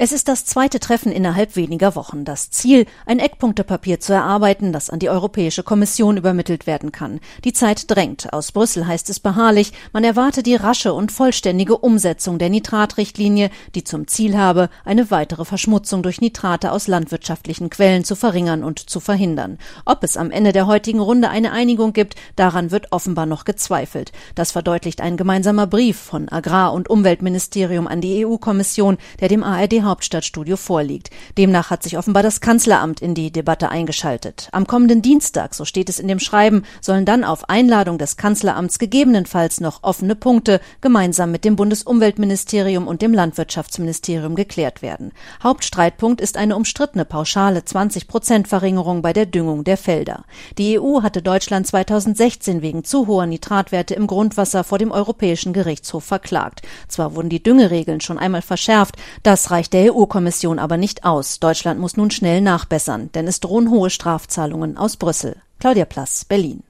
Es ist das zweite Treffen innerhalb weniger Wochen. Das Ziel, ein Eckpunktepapier zu erarbeiten, das an die Europäische Kommission übermittelt werden kann. Die Zeit drängt. Aus Brüssel heißt es beharrlich, man erwarte die rasche und vollständige Umsetzung der Nitratrichtlinie, die zum Ziel habe, eine weitere Verschmutzung durch Nitrate aus landwirtschaftlichen Quellen zu verringern und zu verhindern. Ob es am Ende der heutigen Runde eine Einigung gibt, daran wird offenbar noch gezweifelt. Das verdeutlicht ein gemeinsamer Brief von Agrar- und Umweltministerium an die EU-Kommission, der dem ARD-Hauptstadtstudio vorliegt. Demnach hat sich offenbar das Kanzleramt in die Debatte eingeschaltet. Am kommenden Dienstag, so steht es in dem Schreiben, sollen dann auf Einladung des Kanzleramts gegebenenfalls noch offene Punkte gemeinsam mit dem Bundesumweltministerium und dem Landwirtschaftsministerium geklärt werden. Hauptstreitpunkt ist eine umstrittene pauschale 20% Verringerung bei der Düngung der Felder. Die EU hatte Deutschland 2016 wegen zu hoher Nitratwerte im Grundwasser vor dem Europäischen Gerichtshof verklagt. Zwar wurden die Düngeregeln schon einmal verschärft, das reicht der EU-Kommission aber nicht aus. Deutschland muss nun schnell nachbessern, denn es drohen hohe Strafzahlungen aus Brüssel. Claudia Plass, Berlin.